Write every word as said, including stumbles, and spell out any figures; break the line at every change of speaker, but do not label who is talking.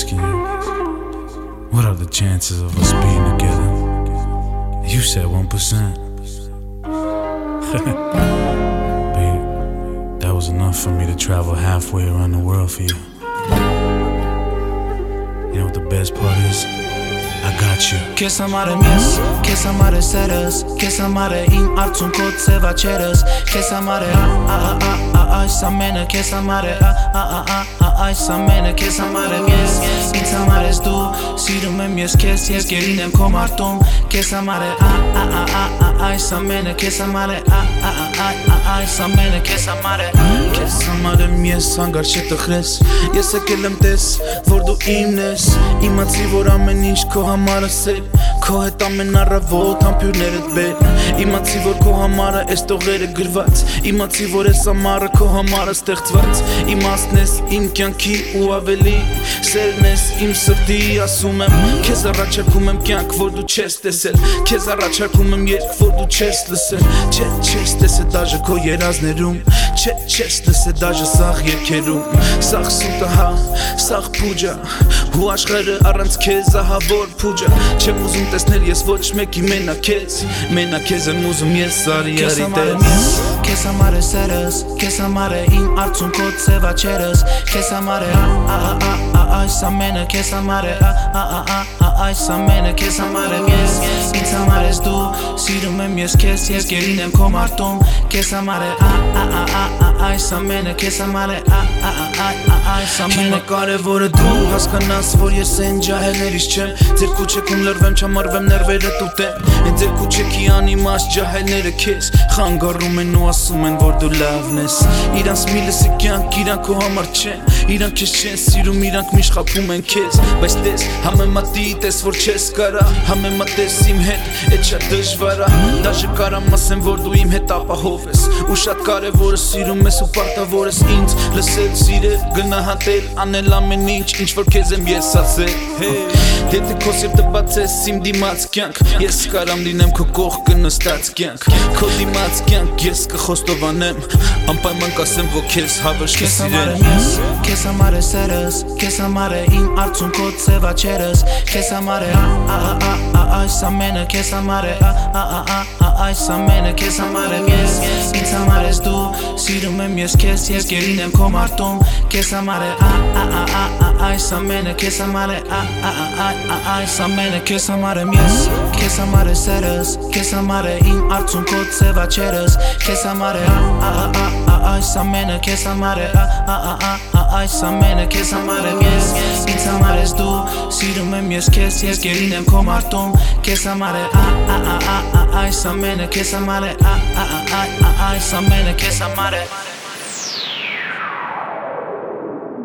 asking you, what are the chances of us being together? You said one percent. Babe, that was enough for me to travel halfway around the world for you. You know what the best part is? I got you.
Քեզ համար եմ ես, քեզ համար է սերս, քեզ համար է իմ արցունքոտ ծևաչերս, քեզ համար է այս ամենը, քեզ համար է այս ամենը, քեզ համար եմ ես, ինձ համար ես դու, սիրում եմ ես քեզ, ես գերին եմ քո մարտում, քեզ համար է այս ամենը, քեզ համար է այս ամենը, քեզ համար է, քեզ համար եմ ես, հանգար չտխրես, ես եկել եմ տես, որ դու իմն ես, իմացի որ ամեն ինչ քո համարը սեր, քո հետ ամեն առավոտ համբյուրներդ բեր, իմացի որ քո համարը էս տողերը գրված, իմացի որ էս ամառը քո համարը ստեղծված, իմաստն ես իմ կյանքի ու ավելի, սերն ես իմ սրտի, ասում եմ, քեզ առաջարկում եմ կյանք, որ դու չես տեսել, քեզ առաջարկում եմ երգ, որ դու չես լսել, չէ չես տեսել դաժե քո երազներում, չէ չես լսել դաժե սաղ երգերում, սաղ սուտը հա, սաղ փուջա, ու աշխարհը առանց քեզ ահավոր փուջա, չեմ ուզում տեսնել ես ոչ մեկի մենակ քեզ, մենակ քեզ եմ ուզում ես արի արի տես, քեզ համար է սերս, քեզ համար է իմ արցունքոտ ծևաչերս, քեզ համար է այս ամենը, քեզ համար է այս ամենը, քեզ համար եմ ես, ինձ համար ես դու, սիրում եմ ես քեզ, ես գերին եմ քո մարտում, քեզ համար է այս ամենը, քեզ համար է այս ամենը, կարևորը դու հասկանաս, որ ես են ջահելներից չեմ, ձեր կուչեքում լրվեմ, չամարվեմ ներվերը տուտեմ, են ձեր կուչեքի անիմաստ ջահելները քեզ, խանգարում են ու ասում են, որ դու լավն ես, իրանց մի լսի կյանք, իրանք քո համար չեն, իրանք քեզ չեն սիրում, իրանք միշտ խաբում են քեզ, բայց տես, համեմատի տես, որ չես կարա, համեմատես իմ հետ, էդ շատ դժվար ա, դաժե կարամ ասեմ, որ դու իմ հետ ապահով ես, ու շատ կարևորը սիրում ես ու պարտավոր ես ինձ, լսել, սիրել, գնահատել, անել ամեն ինչ, ինչ որ քեզ եմ ես ասել, եթե քո սիրտը բացես իմ դիմաց կյանք, ես կարամ լինեմ քո կողքը նստած կյանք, քո դիմաց կյանք ես կխոստովանեմ, անպայման կասեմ, որ քեզ հավերժ կսիրեմ, քեզ համար է սերս, քեզ համար է իմ արցունքոտ ծևաչերս, քեզ համար է այս ամենը, քեզ համար է այս ամենը, քեզ համար եմ ես, ինձ համար ես դու, սիրում եմ ես քեզ, ես գերին եմ քո մարտում, քեզ համար է այս ամենը, քեզ համար է այս ամենը, քեզ համար եմ ես, քեզ համար է սերս, քեզ համար է իմ արցունքոտ ծևաչերս, քեզ համար է այս ամենը, քեզ համար է այս ամենը, քեզ համար եմ ես, ինձ համար ես դու, սիրում եմ ես քեզ, ես գերին եմ քո մարտում, քեզ համար է այս ամենը, քեզ համար է այս ամենը, քեզ համար է